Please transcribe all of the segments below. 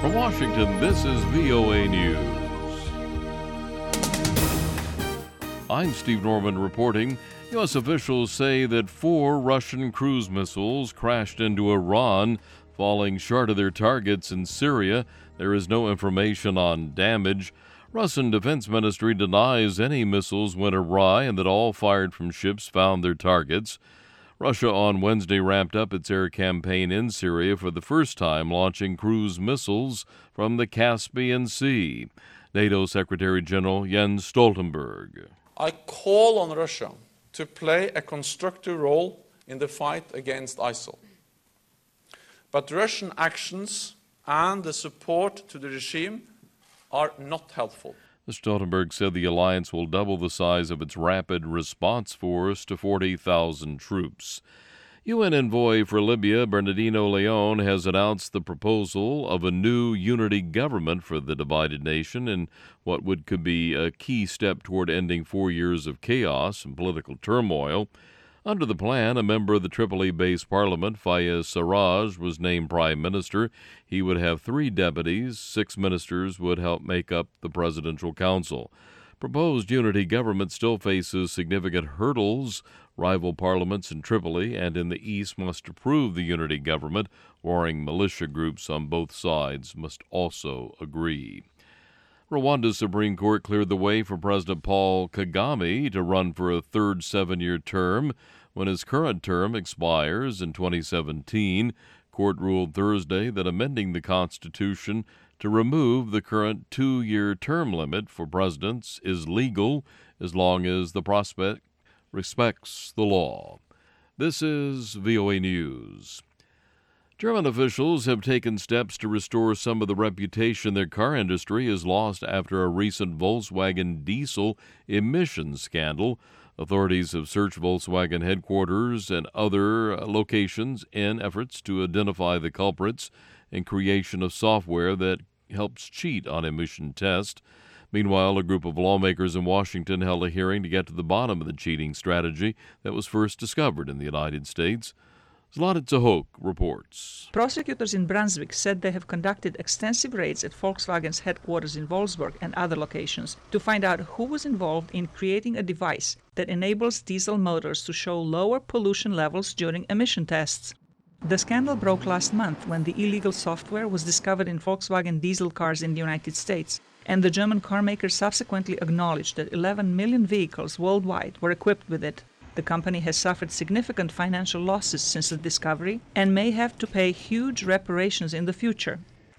From Washington, this is VOA News. I'm Steve Norman reporting. U.S. officials say that 4 Russian cruise missiles crashed into Iran, falling short of their targets in Syria. There is no information on damage. Russian Defense Ministry denies any missiles went awry and that all fired from ships found their targets. Russia on Wednesday ramped up its air campaign in Syria for the first time, launching cruise missiles from the Caspian Sea. NATO Secretary General Jens Stoltenberg. I call on Russia to play a constructive role in the fight against ISIL. But Russian actions and the support to the regime are not helpful. Stoltenberg said the alliance will double the size of its rapid response force to 40,000 troops. UN envoy for Libya, Bernardino Leon, has announced the proposal of a new unity government for the divided nation in what could be a key step toward ending 4 years of chaos and political turmoil. Under the plan, a member of the Tripoli-based parliament, Fayez Sarraj, was named prime minister. He would have 3 deputies. 6 ministers would help make up the presidential council. Proposed unity government still faces significant hurdles. Rival parliaments in Tripoli and in the east must approve the unity government. Warring militia groups on both sides must also agree. Rwanda's Supreme Court cleared the way for President Paul Kagame to run for a third 7-year term. When his current term expires in 2017, court ruled Thursday that amending the Constitution to remove the current 2-year term limit for presidents is legal as long as the prospect respects the law. This is VOA News. German officials have taken steps to restore some of the reputation their car industry has lost after a recent Volkswagen diesel emissions scandal. Authorities have searched Volkswagen headquarters and other locations in efforts to identify the culprits and creation of software that helps cheat on emission tests. Meanwhile, a group of lawmakers in Washington held a hearing to get to the bottom of the cheating strategy that was first discovered in the United States. Zlatica Hoke reports. Prosecutors in Brunswick said they have conducted extensive raids at Volkswagen's headquarters in Wolfsburg and other locations to find out who was involved in creating a device that enables diesel motors to show lower pollution levels during emission tests. The scandal broke last month when the illegal software was discovered in Volkswagen diesel cars in the United States, and the German carmaker subsequently acknowledged that 11 million vehicles worldwide were equipped with it. The company has suffered significant financial losses since the discovery and may have to pay huge reparations in the future.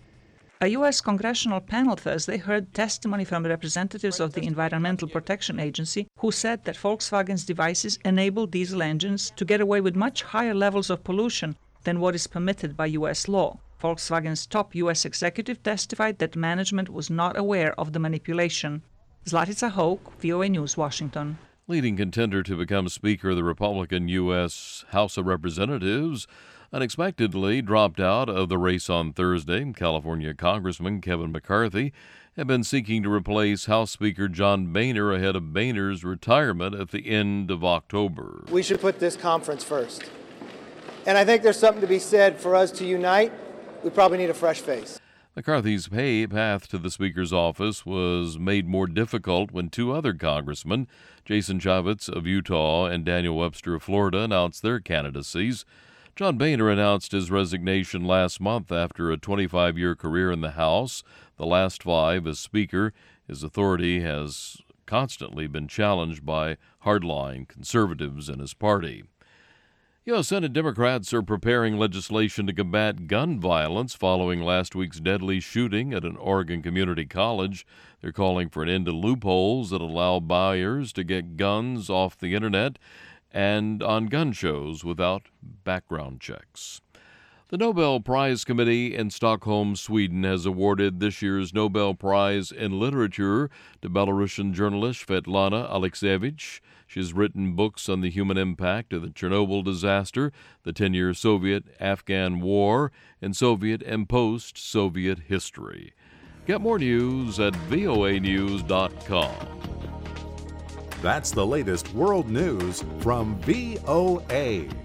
A U.S. congressional panel Thursday heard testimony from representatives of the Environmental Protection Agency who said that Volkswagen's devices enable diesel engines to get away with much higher levels of pollution than what is permitted by U.S. law. Volkswagen's top U.S. executive testified that management was not aware of the manipulation. Zlatica Hoke, VOA News, Washington. Leading contender to become Speaker of the Republican U.S. House of Representatives unexpectedly dropped out of the race on Thursday. California Congressman Kevin McCarthy had been seeking to replace House Speaker John Boehner ahead of Boehner's retirement at the end of October. We should put this conference first. And I think there's something to be said for us to unite. We probably need a fresh face. McCarthy's path to the Speaker's office was made more difficult when 2 other congressmen, Jason Chaffetz of Utah and Daniel Webster of Florida, announced their candidacies. John Boehner announced his resignation last month after a 25-year career in the House, the last 5 as Speaker. His authority has constantly been challenged by hardline conservatives in his party. U.S. Senate Democrats are preparing legislation to combat gun violence following last week's deadly shooting at an Oregon community college. They're calling for an end to loopholes that allow buyers to get guns off the internet and on gun shows without background checks. The Nobel Prize Committee in Stockholm, Sweden, has awarded this year's Nobel Prize in Literature to Belarusian journalist Svetlana Alexievich. She has written books on the human impact of the Chernobyl disaster, the 10-year Soviet-Afghan War, and Soviet and post-Soviet history. Get more news at voanews.com. That's the latest world news from VOA.